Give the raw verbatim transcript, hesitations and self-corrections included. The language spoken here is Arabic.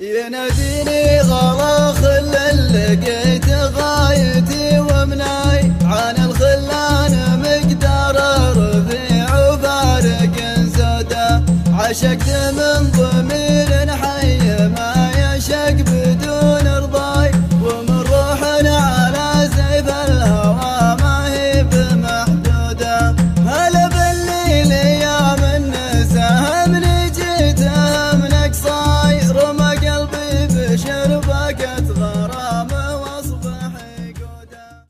يناديني غلا خل لقيت غايتي ومناي عن الخلان مقدار رفيع وفارق سوده عشقت